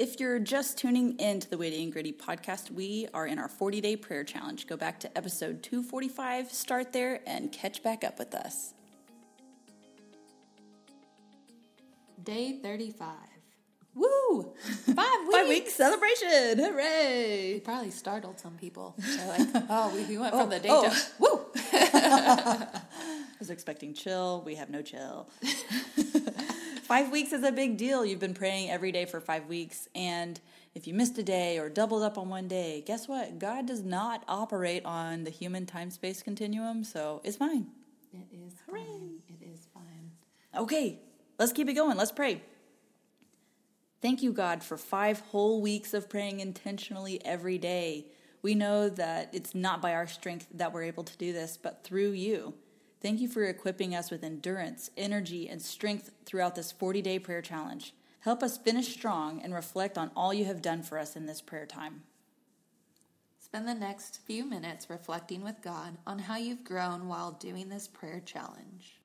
If you're just tuning into the Witty and Gritty podcast, we are in our 40-day prayer challenge. Go back to episode 245, start there, and catch back up with us. Day 35. Woo! 5 weeks! 5 weeks celebration! Hooray! We probably startled some people. They're like, we went from the day to woo! I was expecting chill. We have no chill. 5 weeks is a big deal. You've been praying every day for 5 weeks. And if you missed a day or doubled up on one day, guess what? God does not operate on the human time-space continuum, so it's fine. It is Hooray. fine. It is fine. Okay, let's keep it going. Let's pray. Thank you, God, for 5 whole weeks of praying intentionally every day. We know that it's not by our strength that we're able to do this, but through you. Thank you for equipping us with endurance, energy, and strength throughout this 40-day prayer challenge. Help us finish strong and reflect on all you have done for us in this prayer time. Spend the next few minutes reflecting with God on how you've grown while doing this prayer challenge.